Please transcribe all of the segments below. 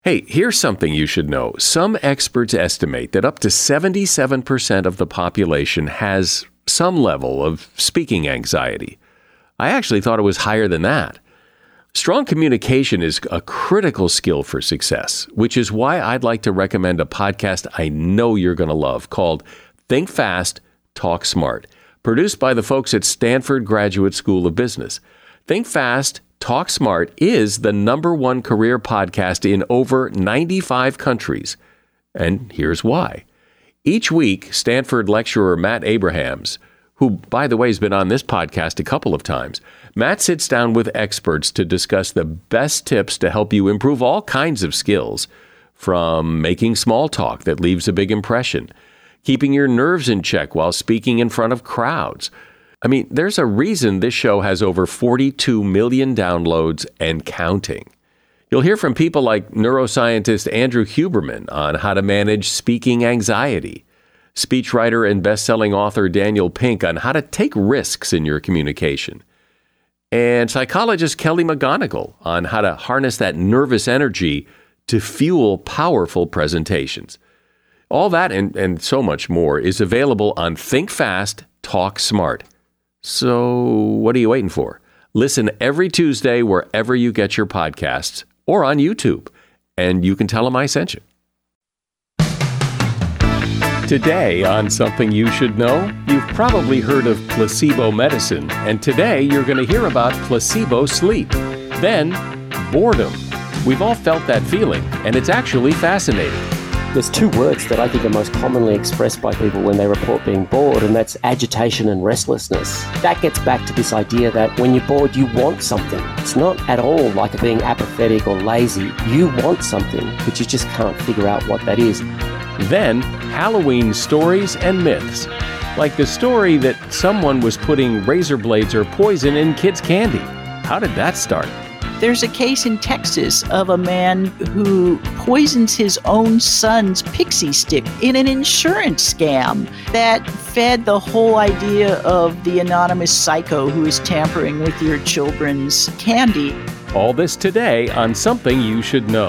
Hey, here's something you should know. Some experts estimate that up to 77% of the population has some level of speaking anxiety. I actually thought it was higher than that. Strong communication is a critical skill for success, which is why I'd like to recommend a podcast I know you're going to love called Think Fast, Talk Smart, produced by the folks at Stanford Graduate School of Business. Think Fast, Talk Smart is the #1 career podcast in over 95 countries. And here's why. Each week, Stanford lecturer Matt Abrahams, who, by the way, has been on this podcast a couple of times, Matt sits down with experts to discuss the best tips to help you improve all kinds of skills, from making small talk that leaves a big impression, keeping your nerves in check while speaking in front of crowds. I mean, there's a reason this show has over 42 million downloads and counting. You'll hear from people like neuroscientist Andrew Huberman on how to manage speaking anxiety, speechwriter and best-selling author Daniel Pink on how to take risks in your communication, and psychologist Kelly McGonigal on how to harness that nervous energy to fuel powerful presentations. All that and so much more is available on Think Fast, Talk Smart. So what are you waiting for? Listen every Tuesday wherever you get your podcasts or on YouTube, and you can tell them I sent you. Today on Something You Should Know, you've probably heard of placebo medicine, and today you're going to hear about placebo sleep. Then, boredom. We've all felt that feeling, and it's actually fascinating. There's 2 words that I think are most commonly expressed by people when they report being bored, and that's agitation and restlessness. That gets back to this idea that when you're bored, you want something. It's not at all like being apathetic or lazy. You want something, but you just can't figure out what that is. Then, Halloween stories and myths, like the story that someone was putting razor blades or poison in kids' candy. How did that start? There's a case in Texas of a man who poisons his own son's pixie stick in an insurance scam that fed the whole idea of the anonymous psycho who is tampering with your children's candy. All this today on Something You Should Know.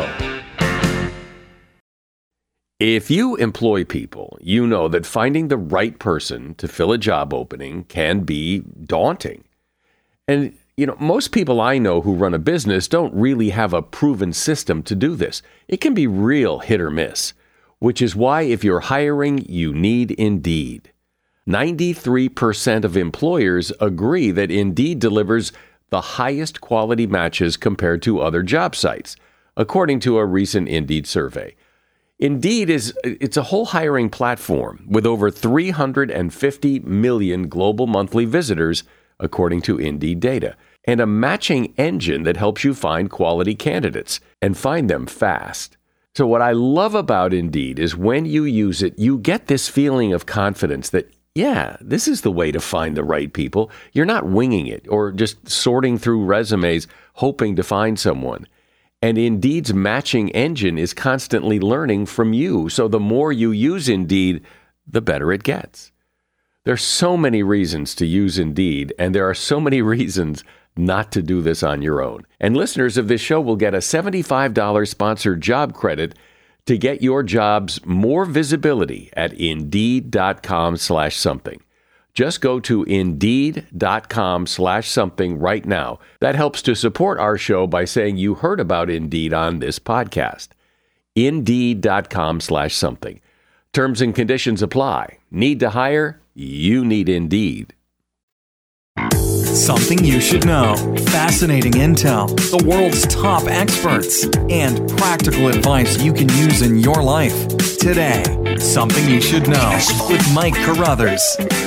If you employ people, you know that finding the right person to fill a job opening can be daunting. And most people I know who run a business don't really have a proven system to do this. It can be real hit or miss, which is why if you're hiring, you need Indeed. 93% of employers agree that Indeed delivers the highest quality matches compared to other job sites, according to a recent Indeed survey. Indeed it's a whole hiring platform with over 350 million global monthly visitors, according to Indeed data, and a matching engine that helps you find quality candidates and find them fast. So what I love about Indeed is when you use it, you get this feeling of confidence that, yeah, this is the way to find the right people. You're not winging it or just sorting through resumes, hoping to find someone. And Indeed's matching engine is constantly learning from you. So the more you use Indeed, the better it gets. There's so many reasons to use Indeed, and there are so many reasons not to do this on your own. And listeners of this show will get a $75 sponsored job credit to get your jobs more visibility at Indeed.com/something. Just go to Indeed.com/something right now. That helps to support our show by saying you heard about Indeed on this podcast. Indeed.com/something. Terms and conditions apply. Need to hire? You need Indeed. Something you should know. Fascinating intel, the world's top experts, and practical advice you can use in your life. Today, Something You Should Know with Mike Carruthers.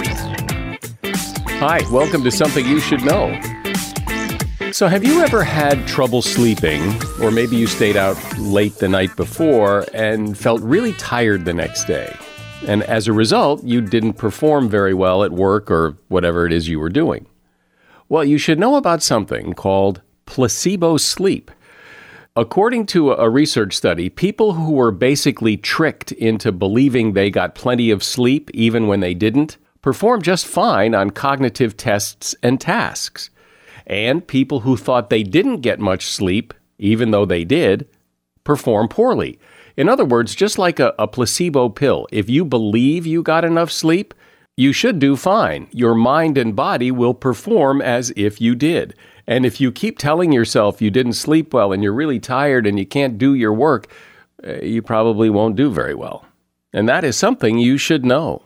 Hi, welcome to Something You Should Know. So have you ever had trouble sleeping, or maybe you stayed out late the night before and felt really tired the next day? And as a result, you didn't perform very well at work or whatever it is you were doing. Well, you should know about something called placebo sleep. According to a research study, people who were basically tricked into believing they got plenty of sleep even when they didn't performed just fine on cognitive tests and tasks. And people who thought they didn't get much sleep, even though they did, perform poorly. In other words, just like a placebo pill, if you believe you got enough sleep, you should do fine. Your mind and body will perform as if you did. And if you keep telling yourself you didn't sleep well and you're really tired and you can't do your work, you probably won't do very well. And that is something you should know.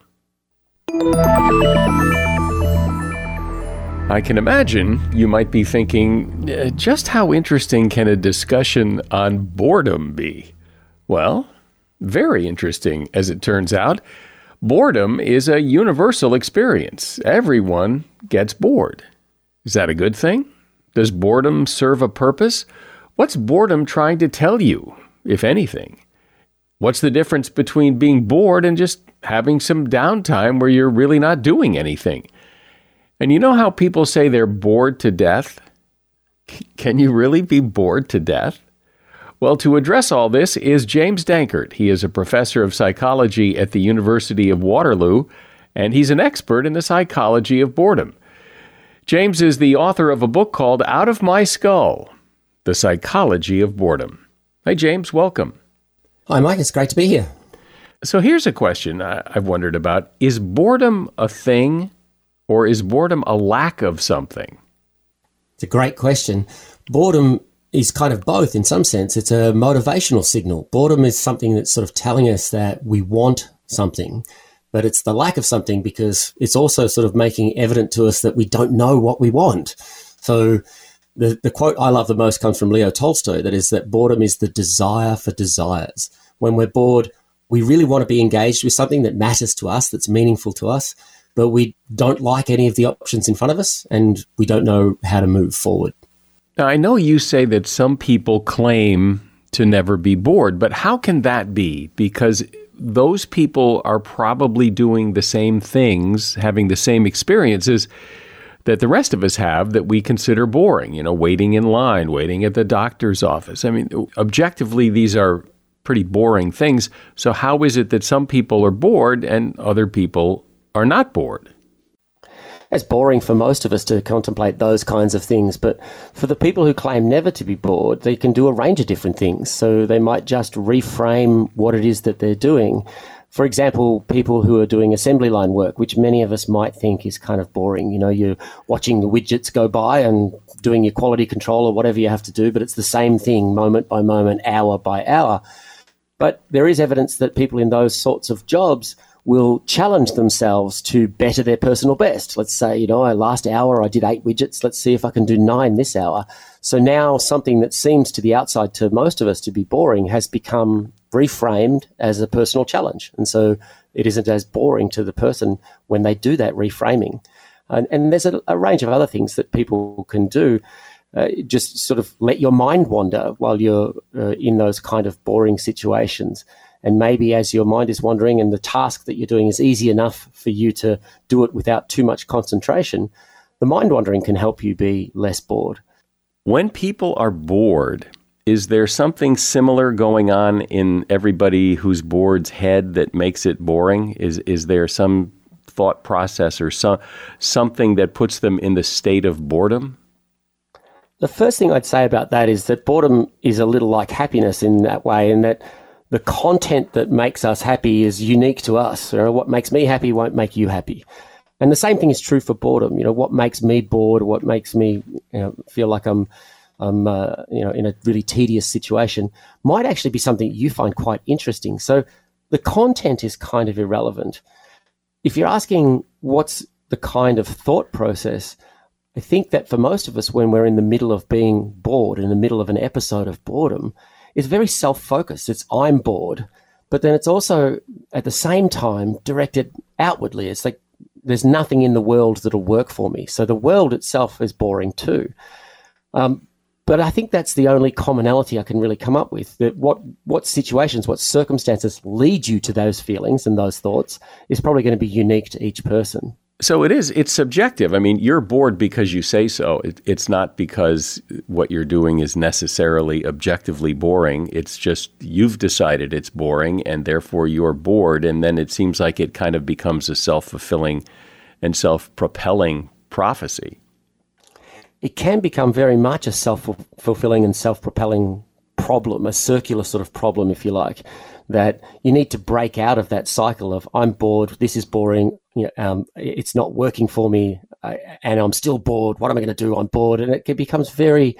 I can imagine you might be thinking, just how interesting can a discussion on boredom be? Well, very interesting, as it turns out. Boredom is a universal experience. Everyone gets bored. Is that a good thing? Does boredom serve a purpose? What's boredom trying to tell you, if anything? What's the difference between being bored and just having some downtime where you're really not doing anything? And you know how people say they're bored to death? Can you really be bored to death? Well, to address all this is James Dankert. He is a professor of psychology at the University of Waterloo, and he's an expert in the psychology of boredom. James is the author of a book called Out of My Skull, The Psychology of Boredom. Hi, James. Welcome. Hi, Mike. It's great to be here. So here's a question I've wondered about. Is boredom a thing, or is boredom a lack of something? It's a great question. Boredom is kind of both in some sense. It's a motivational signal. Boredom is something that's sort of telling us that we want something, but it's the lack of something because it's also sort of making evident to us that we don't know what we want. So the quote I love the most comes from Leo Tolstoy, that is that boredom is the desire for desires. When we're bored, we really want to be engaged with something that matters to us, that's meaningful to us, but we don't like any of the options in front of us and we don't know how to move forward. Now, I know you say that some people claim to never be bored, but how can that be? Because those people are probably doing the same things, having the same experiences that the rest of us have that we consider boring, waiting in line, waiting at the doctor's office. I mean, objectively, these are pretty boring things. So how is it that some people are bored and other people are not bored? It's boring for most of us to contemplate those kinds of things, but for the people who claim never to be bored, they can do a range of different things. So they might just reframe what it is that they're doing. For example, people who are doing assembly line work, which many of us might think is kind of boring. You're watching the widgets go by and doing your quality control or whatever you have to do, but it's the same thing moment by moment, hour by hour. But there is evidence that people in those sorts of jobs will challenge themselves to better their personal best. Let's say, last hour I did 8 widgets. Let's see if I can do 9 this hour. So now something that seems to the outside to most of us to be boring has become reframed as a personal challenge. And so it isn't as boring to the person when they do that reframing. And there's a range of other things that people can do. Just sort of let your mind wander while you're in those kind of boring situations. And maybe as your mind is wandering and the task that you're doing is easy enough for you to do it without too much concentration, the mind wandering can help you be less bored. When people are bored, is there something similar going on in everybody who's bored's head that makes it boring? Is there some thought process or something that puts them in the state of boredom? The first thing I'd say about that is that boredom is a little like happiness in that way, in that the content that makes us happy is unique to us. What makes me happy won't make you happy. And the same thing is true for boredom. What makes me bored, what makes me feel like I'm in a really tedious situation might actually be something you find quite interesting. So the content is kind of irrelevant. If you're asking what's the kind of thought process, I think that for most of us, when we're in the middle of being bored, in the middle of an episode of boredom, it's very self-focused. It's I'm bored, but then it's also at the same time directed outwardly. It's like there's nothing in the world that'll work for me. So the world itself is boring too. But I think that's the only commonality I can really come up with, that what situations, what circumstances lead you to those feelings and those thoughts is probably going to be unique to each person. So it's subjective. I mean, you're bored because you say so. It's not because what you're doing is necessarily objectively boring. It's just you've decided it's boring and therefore you're bored. And then it seems like it kind of becomes a self-fulfilling and self-propelling prophecy. It can become very much a self-fulfilling and self-propelling problem, a circular sort of problem, if you like, that you need to break out of that cycle of I'm bored, this is boring, it's not working for me, and I'm still bored. What am I going to do? I'm bored. And it becomes very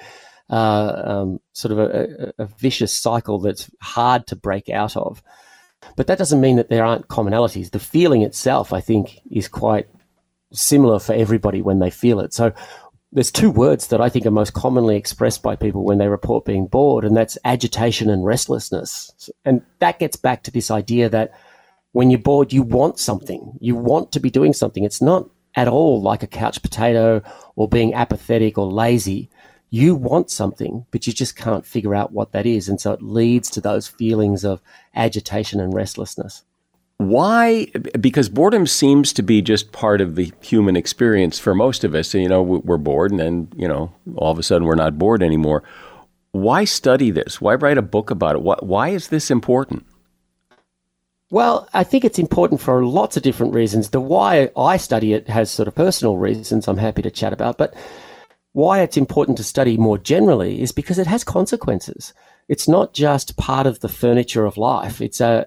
sort of a vicious cycle that's hard to break out of. But that doesn't mean that there aren't commonalities. The feeling itself, I think, is quite similar for everybody when they feel it. So there's two words that I think are most commonly expressed by people when they report being bored, and that's agitation and restlessness. And that gets back to this idea that when you're bored, you want something. You want to be doing something. It's not at all like a couch potato or being apathetic or lazy. You want something, but you just can't figure out what that is. And so it leads to those feelings of agitation and restlessness. Why? Because boredom seems to be just part of the human experience for most of us. We're bored, and then, all of a sudden we're not bored anymore. Why study this? Why write a book about it? Why is this important? Well, I think it's important for lots of different reasons. The why I study it has sort of personal reasons I'm happy to chat about, but why it's important to study more generally is because it has consequences. It's not just part of the furniture of life. It's a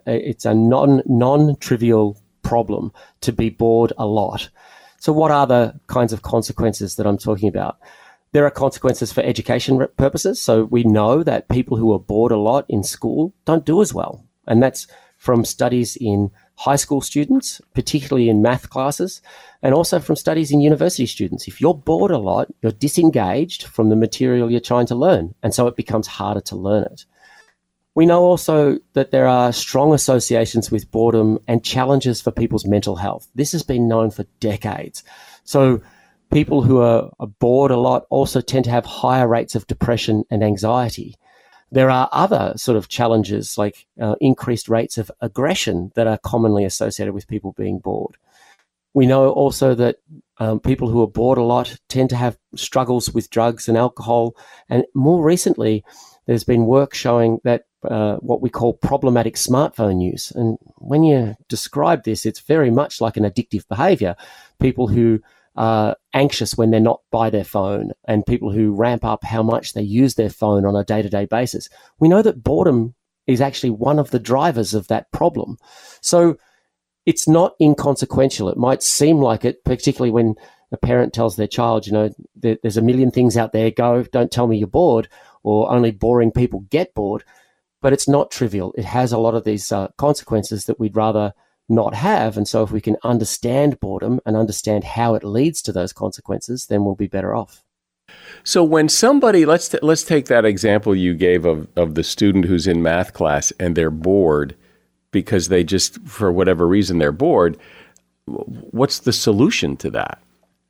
non-trivial problem to be bored a lot. So what are the kinds of consequences that I'm talking about? There are consequences for education purposes. So we know that people who are bored a lot in school don't do as well. And that's from studies in high school students, particularly in math classes, and also from studies in university students. If you're bored a lot, you're disengaged from the material you're trying to learn, and so it becomes harder to learn it. We know also that there are strong associations with boredom and challenges for people's mental health. This has been known for decades. So people who are bored a lot also tend to have higher rates of depression and anxiety. There are other sort of challenges like increased rates of aggression that are commonly associated with people being bored. We know also that people who are bored a lot tend to have struggles with drugs and alcohol. And more recently, there's been work showing that what we call problematic smartphone use. And when you describe this, it's very much like an addictive behavior. People who are anxious when they're not by their phone, and people who ramp up how much they use their phone on a day-to-day basis. We know that boredom is actually one of the drivers of that problem. So it's not inconsequential. It might seem like it, particularly when a parent tells their child, there's a million things out there, don't tell me you're bored, or only boring people get bored. But it's not trivial. It has a lot of these consequences that we'd rather not have. And so if we can understand boredom and understand how it leads to those consequences, then we'll be better off. So when somebody, let's take that example you gave of the student who's in math class and they're bored because they just, for whatever reason, they're bored. What's the solution to that?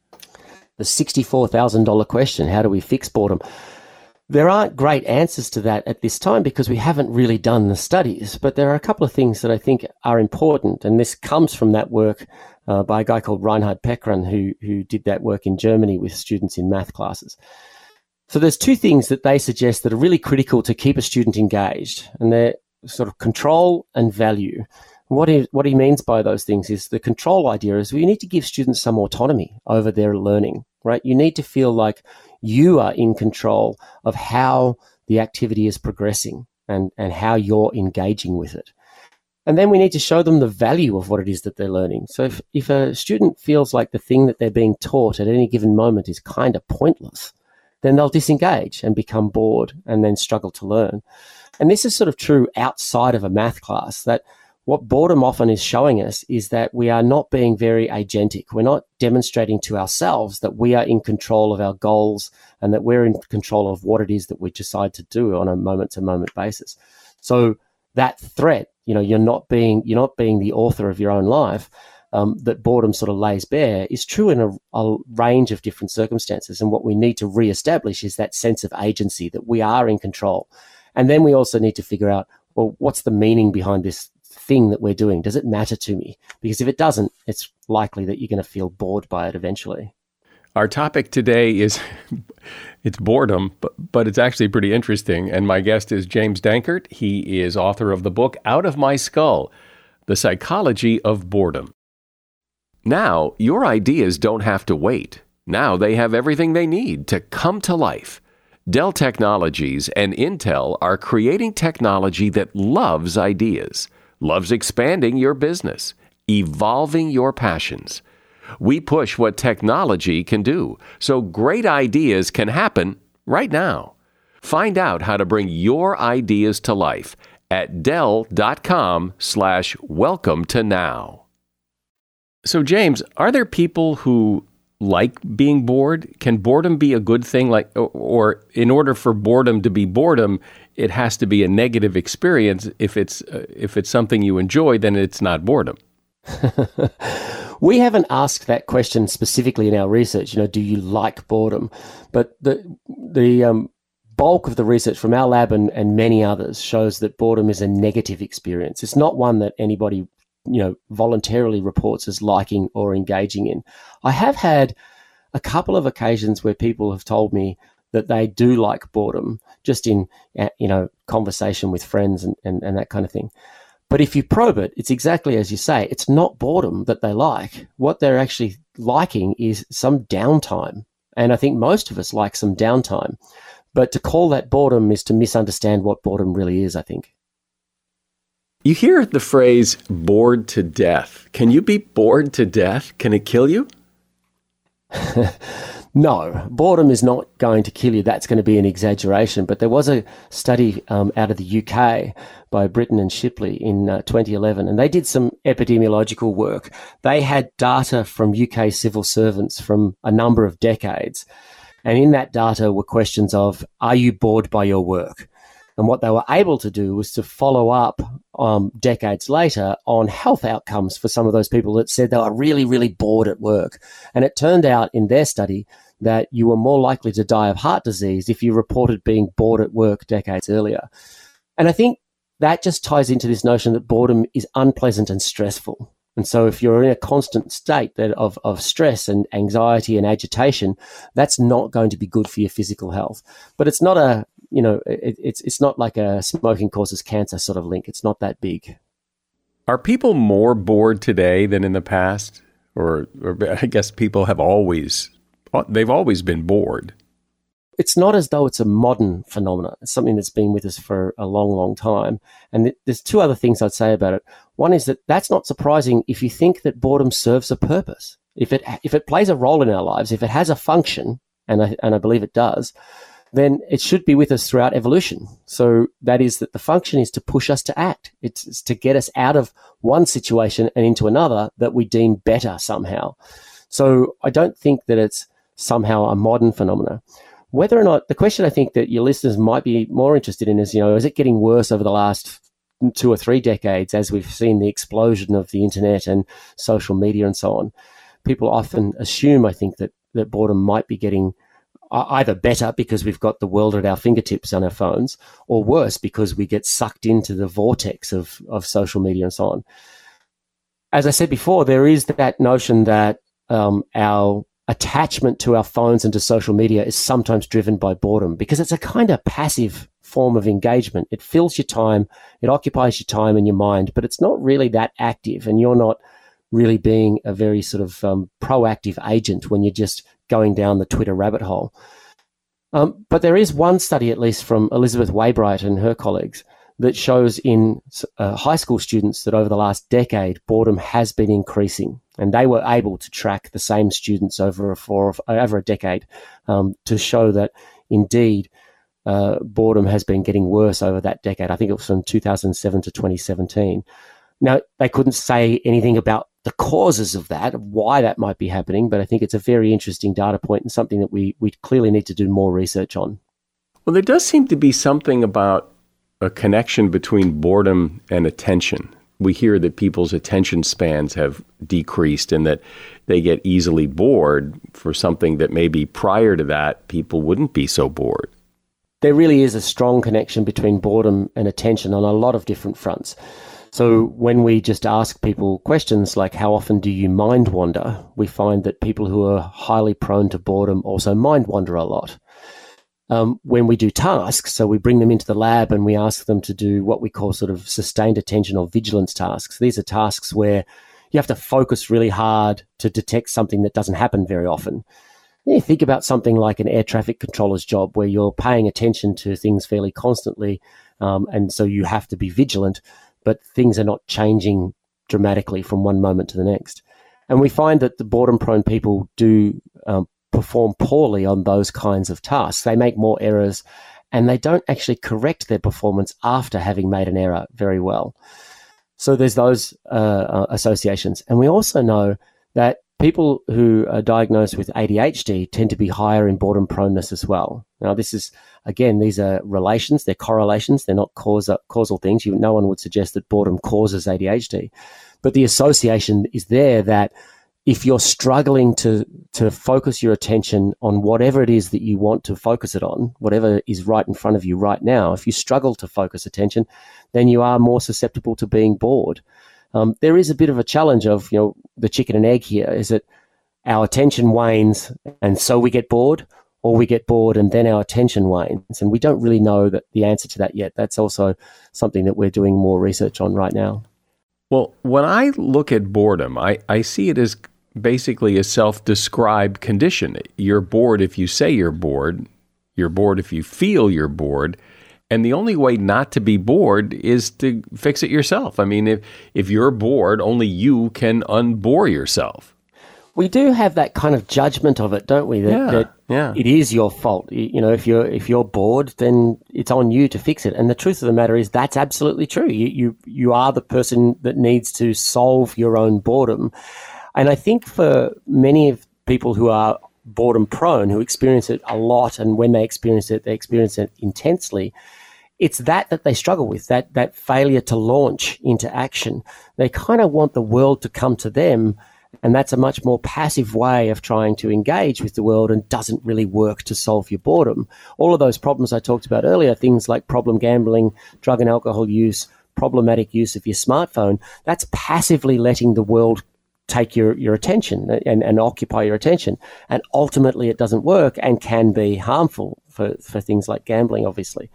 The $64,000 question, how do we fix boredom? There aren't great answers to that at this time because we haven't really done the studies, but there are a couple of things that I think are important, and this comes from that work by a guy called Reinhard Peckran, who did that work in Germany with students in math classes. So there's two things that they suggest that are really critical to keep a student engaged, and they're sort of control and value. What he means by those things is the control idea is we need to give students some autonomy over their learning, right? You need to feel like you are in control of how the activity is progressing and how you're engaging with it. And then we need to show them the value of what it is that they're learning. So if a student feels like the thing that they're being taught at any given moment is kind of pointless, then they'll disengage and become bored and then struggle to learn. And this is sort of true outside of a math class, that what boredom often is showing us is that we are not being very agentic. We're not demonstrating to ourselves that we are in control of our goals and that we're in control of what it is that we decide to do on a moment-to-moment basis. So that threat, you're not being the author of your own life, that boredom sort of lays bare, is true in a range of different circumstances. And what we need to reestablish is that sense of agency, that we are in control. And then we also need to figure out, well, what's the meaning behind this thing that we're doing? Does it matter to me? Because if it doesn't, it's likely that you're going to feel bored by it eventually. Our topic today is it's boredom, but it's actually pretty interesting. And my guest is James Dankert. He is author of the book Out of My Skull, The Psychology of Boredom. Now, your ideas don't have to wait. Now they have everything they need to come to life. Dell Technologies and Intel are creating technology that loves ideas, loves expanding your business, evolving your passions. We push what technology can do, so great ideas can happen right now. Find out how to bring your ideas to life at Dell.com/welcome to now. So, James, are there people who like being bored? Can boredom be a good thing? Or in order for boredom to be boredom, it has to be a negative experience. If it's something you enjoy, then it's not boredom. We haven't asked that question specifically in our research. Do you like boredom? But the bulk of the research from our lab and many others shows that boredom is a negative experience. It's not one that anybody voluntarily reports as liking or engaging in. I have had a couple of occasions where people have told me that they do like boredom, just in conversation with friends and that kind of thing. But if you probe it, it's exactly as you say. It's not boredom that they like. What they're actually liking is some downtime. And I think most of us like some downtime. But to call that boredom is to misunderstand what boredom really is, I think. You hear the phrase bored to death. Can you be bored to death? Can it kill you? No, boredom is not going to kill you. That's going to be an exaggeration. But there was a study out of the UK by Britton and Shipley in 2011, and they did some epidemiological work. They had data from UK civil servants from a number of decades. And in that data were questions of, are you bored by your work? And what they were able to do was to follow up decades later on health outcomes for some of those people that said they were really, really bored at work. And it turned out in their study that you were more likely to die of heart disease if you reported being bored at work decades earlier. And I think that just ties into this notion that boredom is unpleasant and stressful. And so if you're in a constant state of stress and anxiety and agitation, that's not going to be good for your physical health. But it's not it's not like a smoking causes cancer sort of link. It's not that big. Are people more bored today than in the past? Or I guess people they've always been bored. It's not as though it's a modern phenomenon. It's something that's been with us for a long, long time. And there's two other things I'd say about it. One is that that's not surprising if you think that boredom serves a purpose. If it plays a role in our lives, if it has a function, and I believe it does, then it should be with us throughout evolution. So that is that the function is to push us to act. It's to get us out of one situation and into another that we deem better somehow. So I don't think that it's somehow a modern phenomenon. Whether or not, the question I think that your listeners might be more interested in is, is it getting worse over the last 2 or 3 decades as we've seen the explosion of the internet and social media and so on? People often assume, I think, that boredom might be getting either better because we've got the world at our fingertips on our phones, or worse because we get sucked into the vortex of social media and so on. As I said before, there is that notion that our attachment to our phones and to social media is sometimes driven by boredom because it's a kind of passive form of engagement. It fills your time, it occupies your time and your mind, but it's not really that active, and you're not really being a very sort of proactive agent when you're just going down the Twitter rabbit hole. But there is one study, at least from Elizabeth Waybright and her colleagues, that shows in high school students that over the last decade, boredom has been increasing. And they were able to track the same students over a decade to show that indeed boredom has been getting worse over that decade. I think it was from 2007 to 2017. Now, they couldn't say anything about the causes of that, why that might be happening, but I think it's a very interesting data point and something that we clearly need to do more research on. Well, there does seem to be something about a connection between boredom and attention. We hear that people's attention spans have decreased and that they get easily bored for something that maybe prior to that people wouldn't be so bored. There really is a strong connection between boredom and attention on a lot of different fronts. So when we just ask people questions like, how often do you mind wander? We find that people who are highly prone to boredom also mind wander a lot. When we do tasks, so we bring them into the lab and we ask them to do what we call sort of sustained attention or vigilance tasks. These are tasks where you have to focus really hard to detect something that doesn't happen very often. You think about something like an air traffic controller's job where you're paying attention to things fairly constantly, and so you have to be vigilant, but things are not changing dramatically from one moment to the next. And we find that the boredom-prone people do perform poorly on those kinds of tasks. They make more errors, and they don't actually correct their performance after having made an error very well. So there's those associations. And we also know that people who are diagnosed with ADHD tend to be higher in boredom proneness as well. Now, this is, again, these are relations, they're correlations, they're not causal things. No one would suggest that boredom causes ADHD. But the association is there that if you're struggling to focus your attention on whatever it is that you want to focus it on, whatever is right in front of you right now, if you struggle to focus attention, then you are more susceptible to being bored. There is a bit of a challenge of, the chicken and egg here. Is it our attention wanes and so we get bored, or we get bored and then our attention wanes? And we don't really know the answer to that yet. That's also something that we're doing more research on right now. Well, when I look at boredom, I see it as basically a self-described condition. You're bored if you say you're bored if you feel you're bored, and the only way not to be bored is to fix it yourself. I mean, if you're bored, only you can unbore yourself. We do have that kind of judgment of it, don't we? That it is your fault. If you're bored, then it's on you to fix it. And the truth of the matter is that's absolutely true. You are the person that needs to solve your own boredom. And I think for many of people who are boredom prone, who experience it a lot, and when they experience it intensely, it's that they struggle with, that failure to launch into action. They kind of want the world to come to them, and that's a much more passive way of trying to engage with the world and doesn't really work to solve your boredom. All of those problems I talked about earlier, things like problem gambling, drug and alcohol use, problematic use of your smartphone, that's passively letting the world take your attention and occupy your attention. And ultimately it doesn't work and can be harmful for things like gambling, obviously.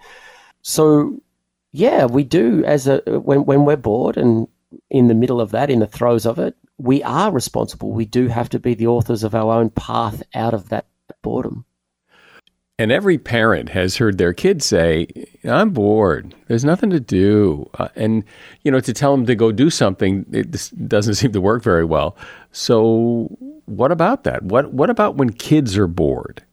So, yeah, we do when we're bored and in the middle of that, in the throes of it, we are responsible. We do have to be the authors of our own path out of that boredom. And every parent has heard their kids say, I'm bored. There's nothing to do. And, to tell them to go do something, it doesn't seem to work very well. So what about that? What about when kids are bored?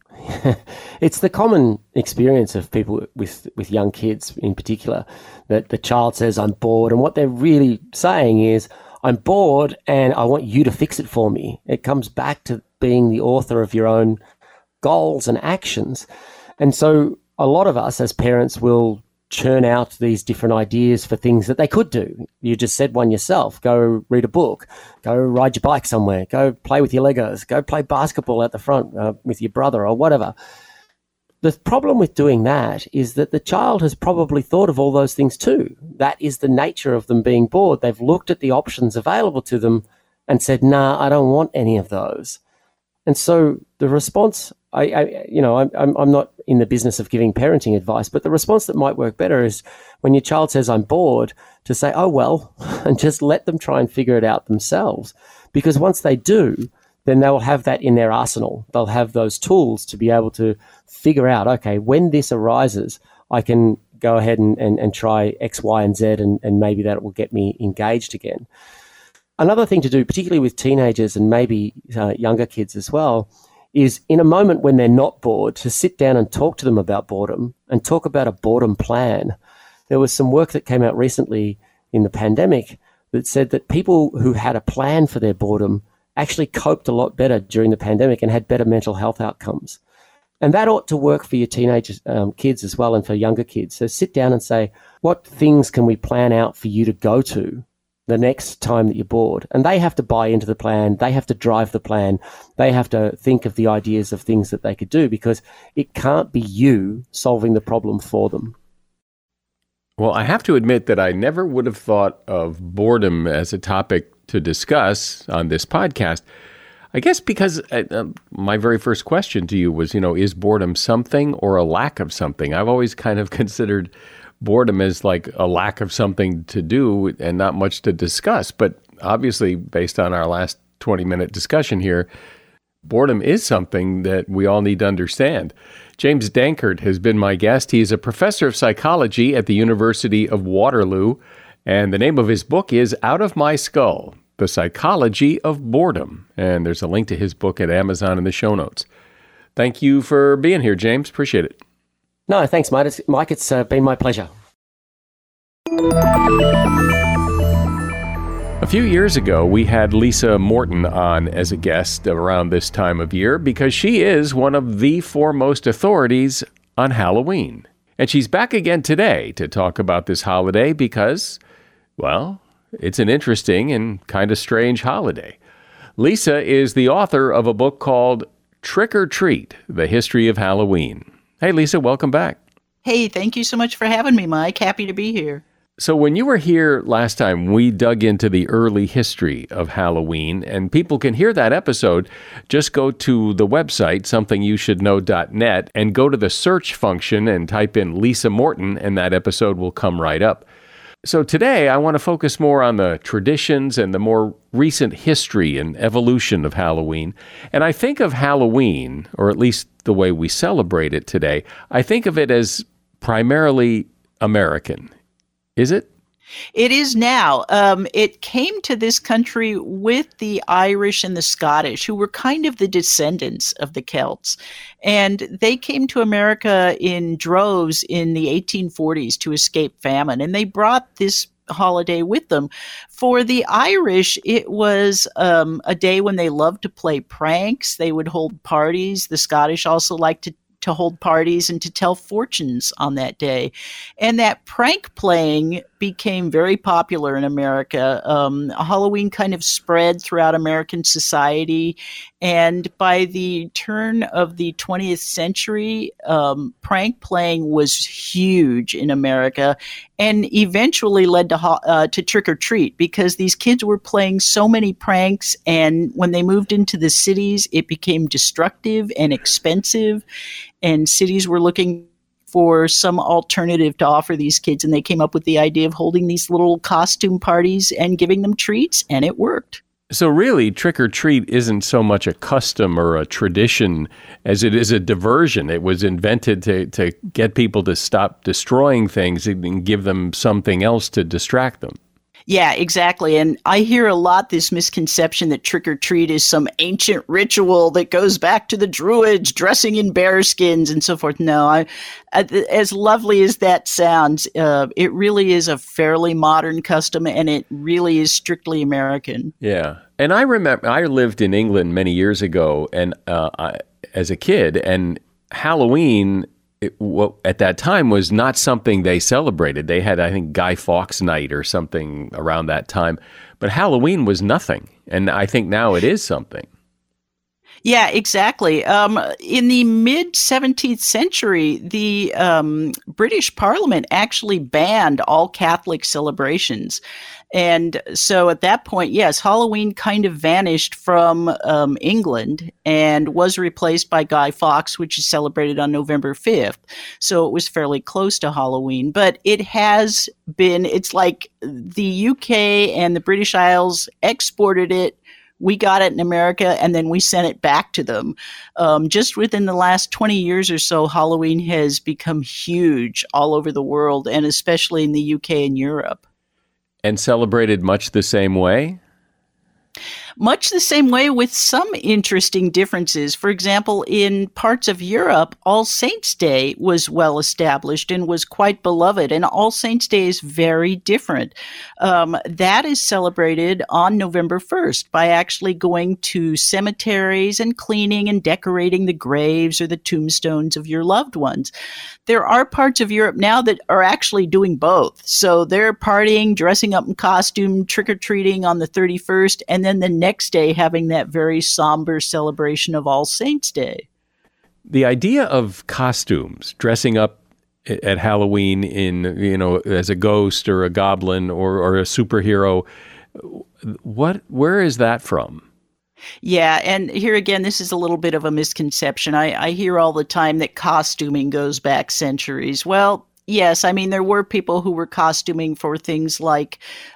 It's the common experience of people with young kids in particular, that the child says, I'm bored. And what they're really saying is, I'm bored and I want you to fix it for me. It comes back to being the author of your own goals and actions. And so a lot of us as parents will churn out these different ideas for things that they could do. You just said one yourself. Go read a book, go ride your bike somewhere, go play with your Legos, go play basketball at the front with your brother or whatever. The problem with doing that is that the child has probably thought of all those things too. That is the nature of them being bored. They've looked at the options available to them and said, nah, I don't want any of those. And so the response, I'm not in the business of giving parenting advice, but the response that might work better is when your child says, I'm bored, to say, oh, well, and just let them try and figure it out themselves. Because once they do, then they'll have that in their arsenal. They'll have those tools to be able to figure out, okay, when this arises, I can go ahead and try X, Y, and Z, and maybe that will get me engaged again. Another thing to do, particularly with teenagers and maybe younger kids as well, is in a moment when they're not bored, to sit down and talk to them about boredom and talk about a boredom plan. There was some work that came out recently in the pandemic that said that people who had a plan for their boredom actually coped a lot better during the pandemic and had better mental health outcomes. And that ought to work for your teenage kids as well and for younger kids. So sit down and say, what things can we plan out for you to go to the next time that you're bored? And they have to buy into the plan. They have to drive the plan. They have to think of the ideas of things that they could do, because it can't be you solving the problem for them. Well, I have to admit that I never would have thought of boredom as a topic to discuss on this podcast. I guess because my very first question to you was, is boredom something or a lack of something? I've always kind of considered boredom as like a lack of something to do and not much to discuss. But obviously, based on our last 20-minute discussion here, Boredom is something that we all need to understand. James Dankert has been my guest. He's a professor of psychology at the University of Waterloo, and the name of his book is Out of My Skull, The Psychology of Boredom. And there's a link to his book at Amazon in the show notes. Thank you for being here, James. Appreciate it. No, thanks, Mike. It's been my pleasure. A few years ago, we had Lisa Morton on as a guest around this time of year because she is one of the foremost authorities on Halloween. And she's back again today to talk about this holiday because, well, it's an interesting and kind of strange holiday. Lisa is the author of a book called Trick or Treat, The History of Halloween. Hey, Lisa, welcome back. Hey, thank you so much for having me, Mike. Happy to be here. So when you were here last time, we dug into the early history of Halloween, and people can hear that episode. Just go to the website, somethingyoushouldknow.net, and go to the search function and type in Lisa Morton, and that episode will come right up. So today, I want to focus more on the traditions and the more recent history and evolution of Halloween. And I think of Halloween, or at least the way we celebrate it today, I think of it as primarily American. Is it? It is now. It came to this country with the Irish and the Scottish, who were kind of the descendants of the Celts. And they came to America in droves in the 1840s to escape famine. And they brought this holiday with them. For the Irish, it was a day when they loved to play pranks. They would hold parties. The Scottish also liked to hold parties and to tell fortunes on that day. And that prank playing became very popular in America. Halloween kind of spread throughout American society. And by the turn of the 20th century, prank playing was huge in America and eventually led to trick or treat because these kids were playing so many pranks. And when they moved into the cities, it became destructive and expensive. And cities were looking for some alternative to offer these kids. And they came up with the idea of holding these little costume parties and giving them treats. And it worked. So really, trick or treat isn't so much a custom or a tradition as it is a diversion. It was invented to get people to stop destroying things and give them something else to distract them. Yeah, exactly. And I hear a lot this misconception that trick or treat is some ancient ritual that goes back to the Druids dressing in bear skins and so forth. No, as lovely as that sounds, it really is a fairly modern custom, and it really is strictly American. Yeah. And I remember I lived in England many years ago and as a kid, and Halloween at that time was not something they celebrated. They had, I think, Guy Fawkes Night or something around that time. But Halloween was nothing. And I think now it is something. Yeah, exactly. In the mid-17th century, the British Parliament actually banned all Catholic celebrations. And so at that point, yes, Halloween kind of vanished from England and was replaced by Guy Fawkes, which is celebrated on November 5th. So it was fairly close to Halloween. But it has been, it's like the UK and the British Isles exported it. We got it in America, and then we sent it back to them. Just within the last 20 years or so, Halloween has become huge all over the world, and especially in the UK and Europe. And celebrated much the same way? Much the same way with some interesting differences. For example, in parts of Europe, All Saints' Day was well established and was quite beloved, and All Saints' Day is very different. That is celebrated on November 1st by actually going to cemeteries and cleaning and decorating the graves or the tombstones of your loved ones. There are parts of Europe now that are actually doing both. So they're partying, dressing up in costume, trick-or-treating on the 31st, and then the next day having that very somber celebration of All Saints' Day. The idea of costumes, dressing up at Halloween in, as a ghost or a goblin or a superhero, where is that from? Yeah, and here again, this is a little bit of a misconception. I hear all the time that costuming goes back centuries. Well, Yes, I mean, there were people who were costuming for things like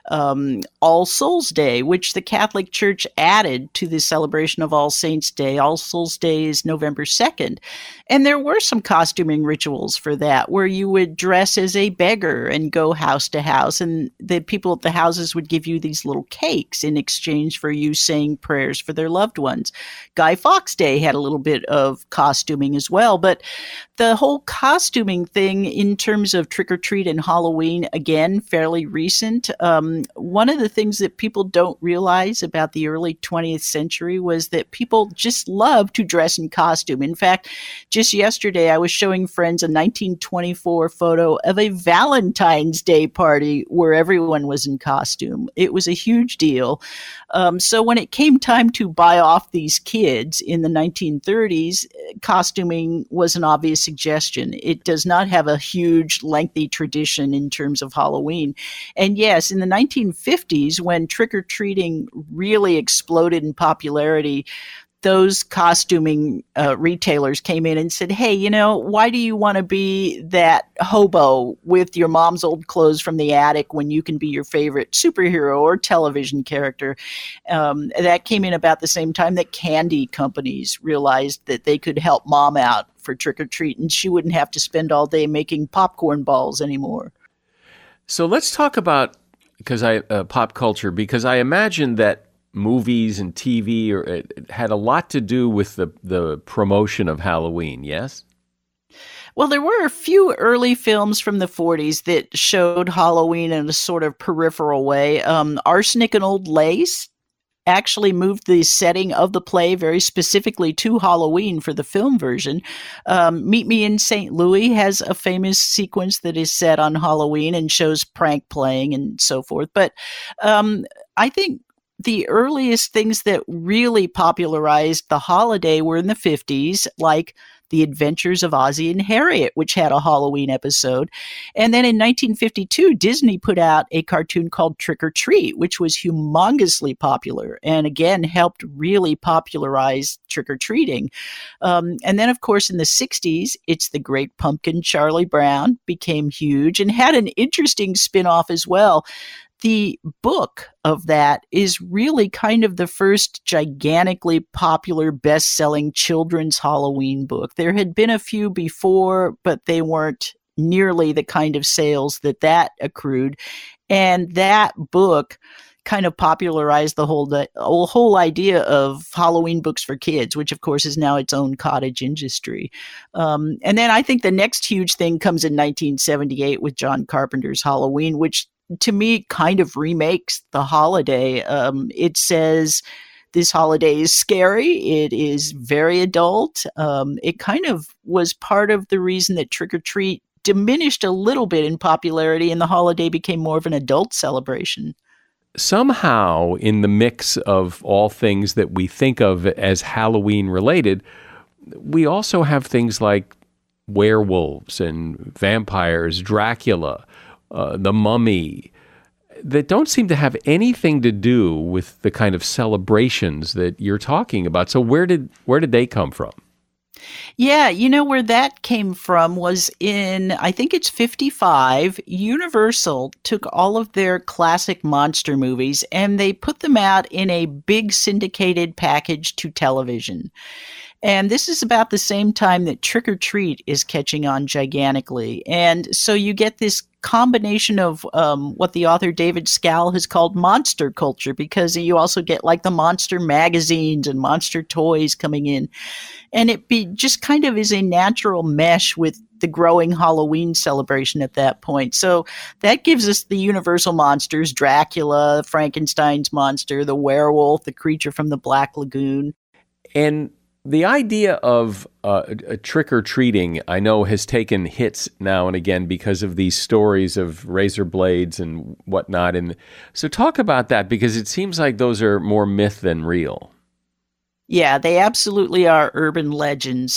All Souls Day, which the Catholic Church added to the celebration of All Saints Day. All Souls Day is November 2nd. And there were some costuming rituals for that, where you would dress as a beggar and go house to house. And the people at the houses would give you these little cakes in exchange for you saying prayers for their loved ones. Guy Fawkes Day had a little bit of costuming as well. But the whole costuming thing in terms of trick-or-treat and Halloween, again, fairly recent. One of the things that people don't realize about the early 20th century was that people just loved to dress in costume. In fact, just yesterday, I was showing friends a 1924 photo of a Valentine's Day party where everyone was in costume. It was a huge deal. So when it came time to buy off these kids in the 1930s, costuming was an obvious suggestion. It does not have a huge, lengthy tradition in terms of Halloween. And yes, in the 1950s, when trick-or-treating really exploded in popularity, those costuming retailers came in and said, hey, why do you want to be that hobo with your mom's old clothes from the attic when you can be your favorite superhero or television character? That came in about the same time that candy companies realized that they could help mom out for trick-or-treat, and she wouldn't have to spend all day making popcorn balls anymore. So let's talk about pop culture, because I imagine that movies and TV it had a lot to do with the promotion of Halloween, yes? Well, there were a few early films from the 40s that showed Halloween in a sort of peripheral way. Arsenic and Old Lace actually moved the setting of the play very specifically to Halloween for the film version. Meet Me in St. Louis has a famous sequence that is set on Halloween and shows prank playing and so forth. But I think the earliest things that really popularized the holiday were in the 50s, like The Adventures of Ozzie and Harriet, which had a Halloween episode. And then in 1952, Disney put out a cartoon called Trick or Treat, which was humongously popular and again helped really popularize trick-or-treating. And then, of course, in the 60s, It's the Great Pumpkin, Charlie Brown became huge and had an interesting spin-off as well. The book of that is really kind of the first gigantically popular best-selling children's Halloween book. There had been a few before, but they weren't nearly the kind of sales that accrued. And that book kind of popularized the whole idea of Halloween books for kids, which of course is now its own cottage industry. And then I think the next huge thing comes in 1978 with John Carpenter's Halloween, which to me kind of remakes the holiday. It says this holiday is scary. It is very adult. It kind of was part of the reason that Trick or Treat diminished a little bit in popularity and the holiday became more of an adult celebration. Somehow, in the mix of all things that we think of as Halloween related, we also have things like werewolves and vampires, Dracula, the Mummy, that don't seem to have anything to do with the kind of celebrations that you're talking about. So where did they come from? Yeah, where that came from was in, I think it's 55, Universal took all of their classic monster movies and they put them out in a big syndicated package to television. And this is about the same time that Trick or Treat is catching on gigantically. And so you get this combination of what the author David Scal has called monster culture, because you also get like the monster magazines and monster toys coming in. And it just kind of is a natural mesh with the growing Halloween celebration at that point. So that gives us the universal monsters, Dracula, Frankenstein's monster, the werewolf, the creature from the Black Lagoon. And the idea of trick-or-treating, I know, has taken hits now and again because of these stories of razor blades and whatnot. And so talk about that, because it seems like those are more myth than real. Yeah, they absolutely are urban legends.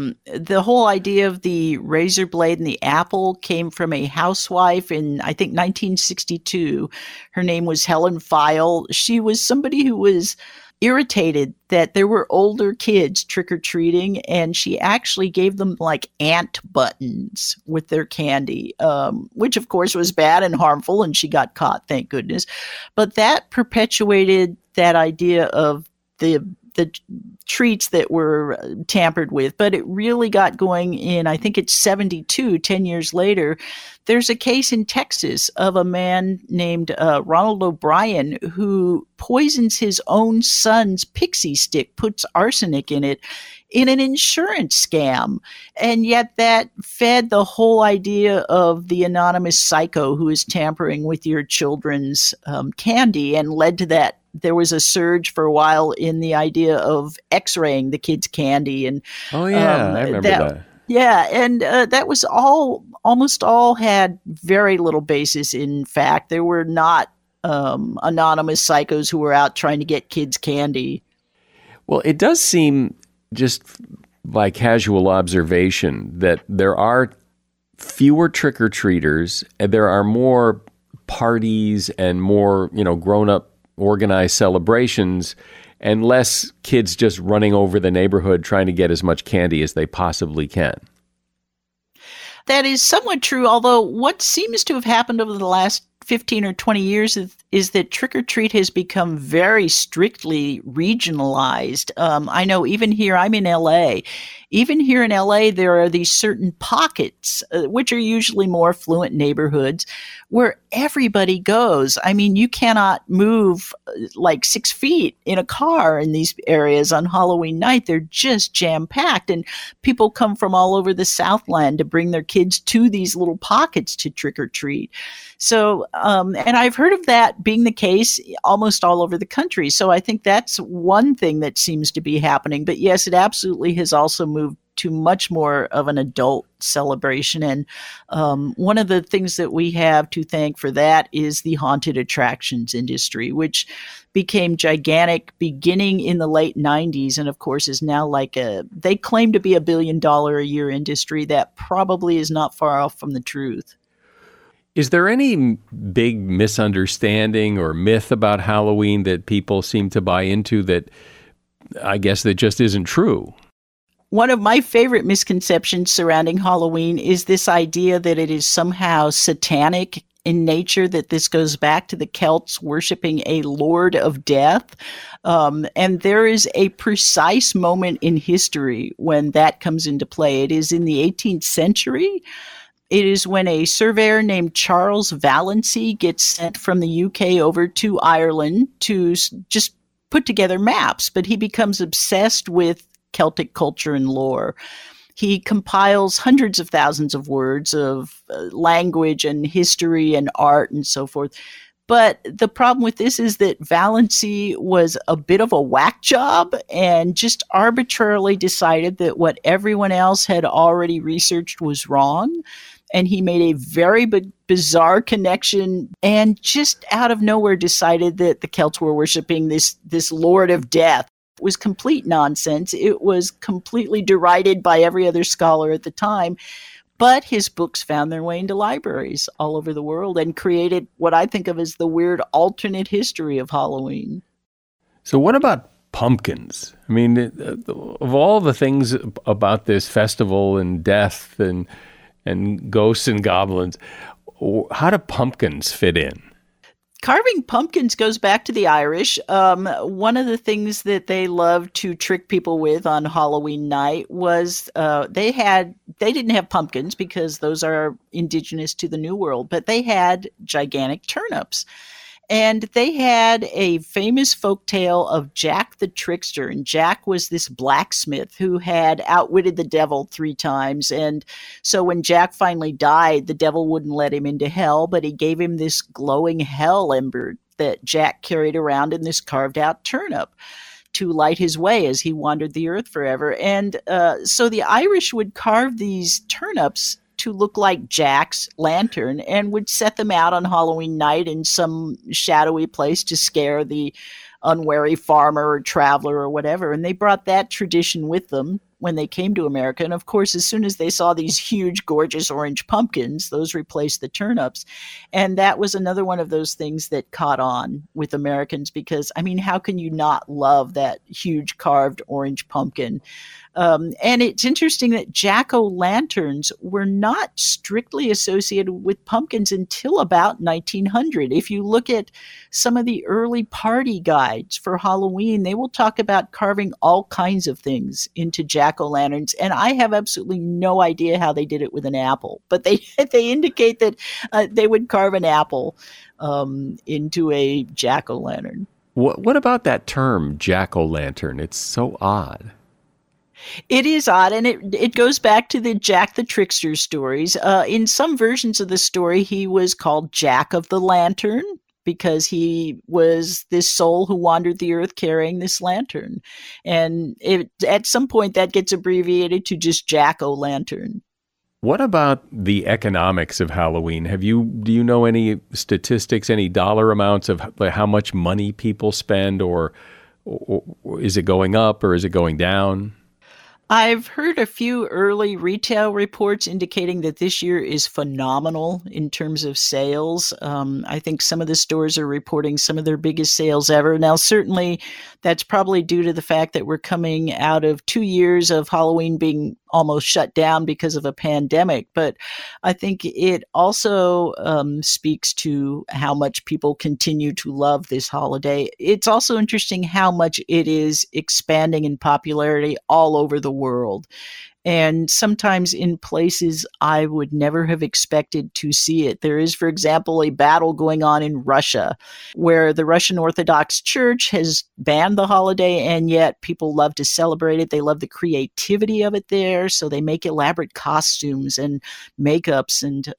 The whole idea of the razor blade and the apple came from a housewife in, I think, 1962. Her name was Helen File. She was somebody who was irritated that there were older kids trick-or-treating, and she actually gave them like ant buttons with their candy, which of course was bad and harmful, and she got caught, thank goodness. But that perpetuated that idea of the treats that were tampered with. But it really got going in, I think it's 72, 10 years later. There's a case in Texas of a man named Ronald O'Brien who poisons his own son's pixie stick, puts arsenic in it, in an insurance scam. And yet that fed the whole idea of the anonymous psycho who is tampering with your children's candy, and led to that. There was a surge for a while in the idea of x-raying the kids' candy. And oh, yeah, I remember that. Yeah, and that was almost all had very little basis in fact. There were not anonymous psychos who were out trying to get kids candy. Well, it does seem, just by casual observation, that there are fewer trick-or-treaters, and there are more parties and more, grown-up organized celebrations, and less kids just running over the neighborhood trying to get as much candy as they possibly can. That is somewhat true, although what seems to have happened over the last 15 or 20 years is that trick-or-treat has become very strictly regionalized. I know even here, I'm in LA. Even here in LA, there are these certain pockets, which are usually more affluent neighborhoods, where everybody goes. I mean, you cannot move like 6 feet in a car in these areas on Halloween night. They're just jam-packed, and people come from all over the Southland to bring their kids to these little pockets to trick-or-treat. So, and I've heard of that being the case almost all over the country. So I think that's one thing that seems to be happening. But yes, it absolutely has also moved to much more of an adult celebration. And one of the things that we have to thank for that is the haunted attractions industry, which became gigantic beginning in the late 90s. And of course is now they claim to be $1 billion a year industry. That probably is not far off from the truth. Is there any big misunderstanding or myth about Halloween that people seem to buy into that I guess that just isn't true? One of my favorite misconceptions surrounding Halloween is this idea that it is somehow satanic in nature, that this goes back to the Celts worshiping a lord of death. And there is a precise moment in history when that comes into play. It is in the 18th century. It is when a surveyor named Charles Vallancey gets sent from the UK over to Ireland to just put together maps, but he becomes obsessed with Celtic culture and lore. He compiles hundreds of thousands of words of language and history and art and so forth. But the problem with this is that Vallancey was a bit of a whack job and just arbitrarily decided that what everyone else had already researched was wrong. And he made a very bizarre connection and just out of nowhere decided that the Celts were worshiping this lord of death. It was complete nonsense. It was completely derided by every other scholar at the time. But his books found their way into libraries all over the world and created what I think of as the weird alternate history of Halloween. So what about pumpkins? I mean, of all the things about this festival and death and ghosts and goblins, how do pumpkins fit in? Carving pumpkins goes back to the Irish. One of the things that they loved to trick people with on Halloween night was they didn't have pumpkins because those are indigenous to the New World, but they had gigantic turnips. And they had a famous folktale of Jack the Trickster. And Jack was this blacksmith who had outwitted the devil 3 times. And so when Jack finally died, the devil wouldn't let him into hell, but he gave him this glowing hell ember that Jack carried around in this carved out turnip to light his way as he wandered the earth forever. And so the Irish would carve these turnips to look like Jack's lantern and would set them out on Halloween night in some shadowy place to scare the unwary farmer or traveler or whatever. And they brought that tradition with them when they came to America. And of course, as soon as they saw these huge, gorgeous orange pumpkins, those replaced the turnips. And that was another one of those things that caught on with Americans because, I mean, how can you not love that huge carved orange pumpkin? And it's interesting that jack-o'-lanterns were not strictly associated with pumpkins until about 1900. If you look at some of the early party guides for Halloween, they will talk about carving all kinds of things into jack-o'-lanterns. And I have absolutely no idea how they did it with an apple, but they indicate that they would carve an apple into a jack-o'-lantern. What about that term, jack-o'-lantern? It's so odd. It is odd, and it goes back to the Jack the Trickster stories. In some versions of the story, he was called Jack of the Lantern because he was this soul who wandered the earth carrying this lantern. And at some point, that gets abbreviated to just Jack-o'-lantern. What about the economics of Halloween? Do you know any statistics, any dollar amounts of how much money people spend, or is it going up or is it going down? I've heard a few early retail reports indicating that this year is phenomenal in terms of sales. I think some of the stores are reporting some of their biggest sales ever. Now, certainly that's probably due to the fact that we're coming out of 2 years of Halloween being almost shut down because of a pandemic. But I think it also speaks to how much people continue to love this holiday. It's also interesting how much it is expanding in popularity all over the world. And sometimes in places I would never have expected to see it. There is, for example, a battle going on in Russia where the Russian Orthodox Church has banned the holiday, and yet people love to celebrate it. They love the creativity of it there, so they make elaborate costumes and makeups. And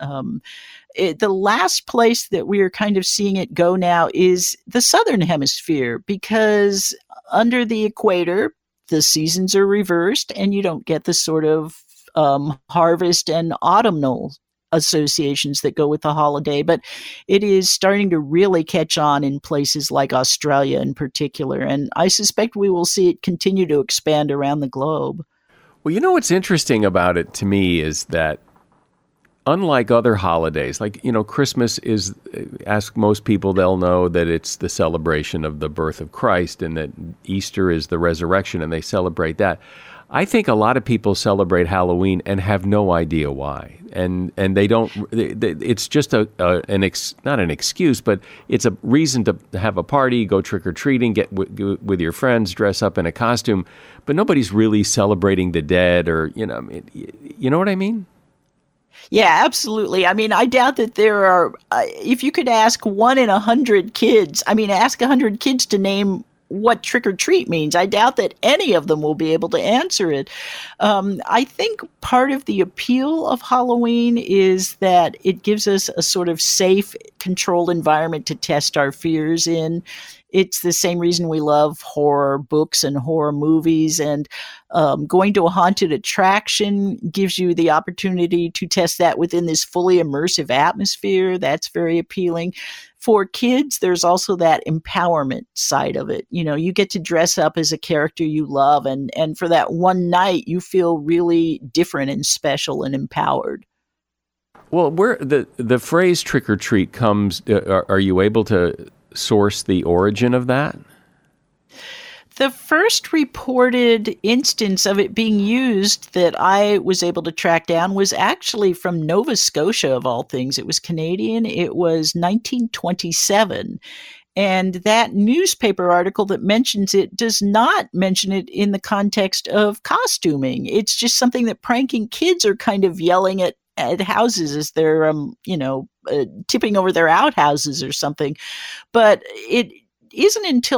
the last place that we are kind of seeing it go now is the Southern Hemisphere, because under the equator, the seasons are reversed and you don't get the sort of harvest and autumnal associations that go with the holiday. But it is starting to really catch on in places like Australia in particular. And I suspect we will see it continue to expand around the globe. Well, you know what's interesting about it to me is that unlike other holidays, like, Christmas is, ask most people, they'll know that it's the celebration of the birth of Christ and that Easter is the resurrection, and they celebrate that. I think a lot of people celebrate Halloween and have no idea why. And they don't, it's just not an excuse, but it's a reason to have a party, go trick-or-treating, get with your friends, dress up in a costume, but nobody's really celebrating the dead or, you know what I mean? Yeah, absolutely. I mean, I doubt that there are, if you could ask 1 in 100 kids, ask 100 kids to name what trick or treat means, I doubt that any of them will be able to answer it. I think part of the appeal of Halloween is that it gives us a sort of safe, controlled environment to test our fears in. It's the same reason we love horror books and horror movies, and going to a haunted attraction gives you the opportunity to test that within this fully immersive atmosphere. That's very appealing. For kids, there's also that empowerment side of it. You get to dress up as a character you love, and for that one night, you feel really different and special and empowered. Well, where the phrase trick or treat comes, are you able to source the origin of that? The first reported instance of it being used that I was able to track down was actually from Nova Scotia, of all things. It was Canadian. It was 1927. And that newspaper article that mentions it does not mention it in the context of costuming. It's just something that pranking kids are kind of yelling at houses as they're, tipping over their outhouses or something. But it isn't until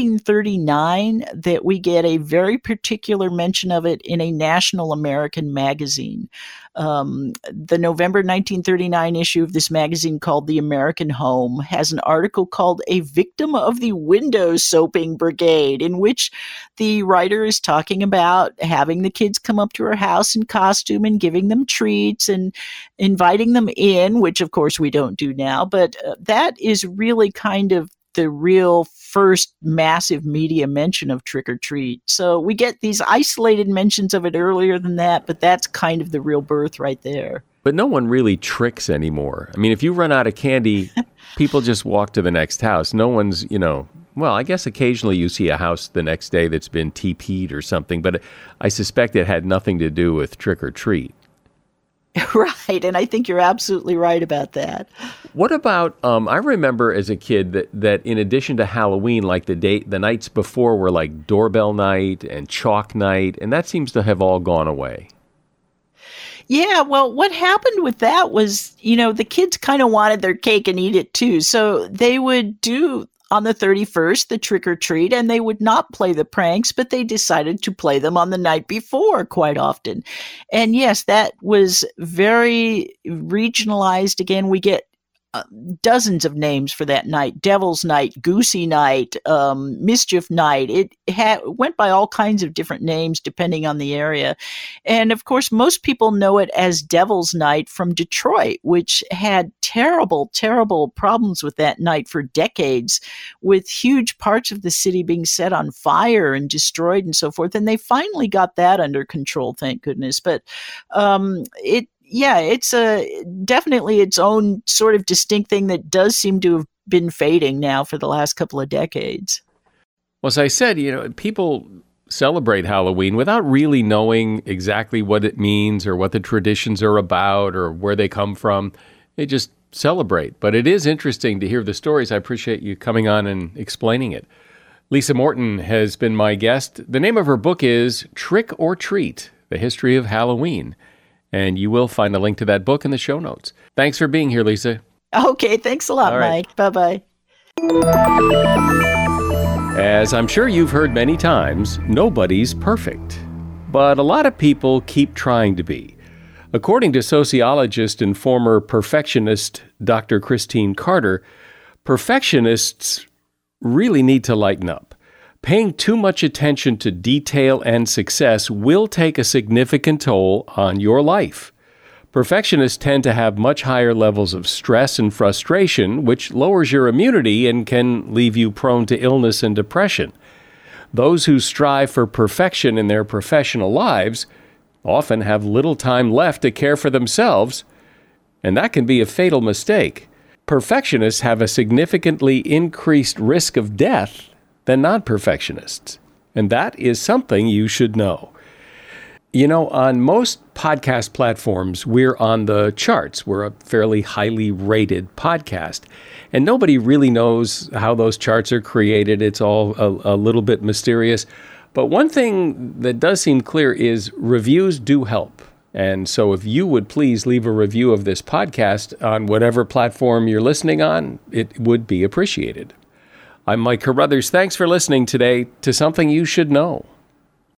1939 that we get a very particular mention of it in a national American magazine. The November 1939 issue of this magazine, called The American Home, has an article called "A Victim of the Window Soaping Brigade," in which the writer is talking about having the kids come up to her house in costume and giving them treats and inviting them in, which of course we don't do now. But that is really kind of the real first massive media mention of trick or treat. So we get these isolated mentions of it earlier than that, but that's kind of the real birth right there. But no one really tricks anymore. I mean, if you run out of candy, people just walk to the next house. No one's, well, I guess occasionally you see a house the next day that's been TP'd or something, but I suspect it had nothing to do with trick or treat. Right, and I think you're absolutely right about that. What about, I remember as a kid that in addition to Halloween, like the nights before were like doorbell night and chalk night, and that seems to have all gone away. Yeah, well, what happened with that was, the kids kind of wanted their cake and eat it too. So they would do on the 31st, the trick or treat, and they would not play the pranks, but they decided to play them on the night before quite often. And yes, that was very regionalized. Again, we get dozens of names for that night: Devil's Night, Goosey Night, Mischief Night. It went by all kinds of different names depending on the area. And of course, most people know it as Devil's Night from Detroit, which had terrible, terrible problems with that night for decades, with huge parts of the city being set on fire and destroyed and so forth. And they finally got that under control, thank goodness. But it's definitely its own sort of distinct thing that does seem to have been fading now for the last couple of decades. Well, as I said, people celebrate Halloween without really knowing exactly what it means or what the traditions are about or where they come from. They just celebrate. But it is interesting to hear the stories. I appreciate you coming on and explaining it. Lisa Morton has been my guest. The name of her book is Trick or Treat: The History of Halloween. And you will find a link to that book in the show notes. Thanks for being here, Lisa. Okay, thanks a lot, right. Mike. Bye-bye. As I'm sure you've heard many times, nobody's perfect. But a lot of people keep trying to be. According to sociologist and former perfectionist Dr. Christine Carter, perfectionists really need to lighten up. Paying too much attention to detail and success will take a significant toll on your life. Perfectionists tend to have much higher levels of stress and frustration, which lowers your immunity and can leave you prone to illness and depression. Those who strive for perfection in their professional lives often have little time left to care for themselves, and that can be a fatal mistake. Perfectionists have a significantly increased risk of death than non-perfectionists. And that is something you should know. On most podcast platforms, we're on the charts. We're a fairly highly rated podcast. And nobody really knows how those charts are created. It's all a little bit mysterious. But one thing that does seem clear is reviews do help. And so if you would please leave a review of this podcast on whatever platform you're listening on, it would be appreciated. I'm Mike Carruthers. Thanks for listening today to Something You Should Know.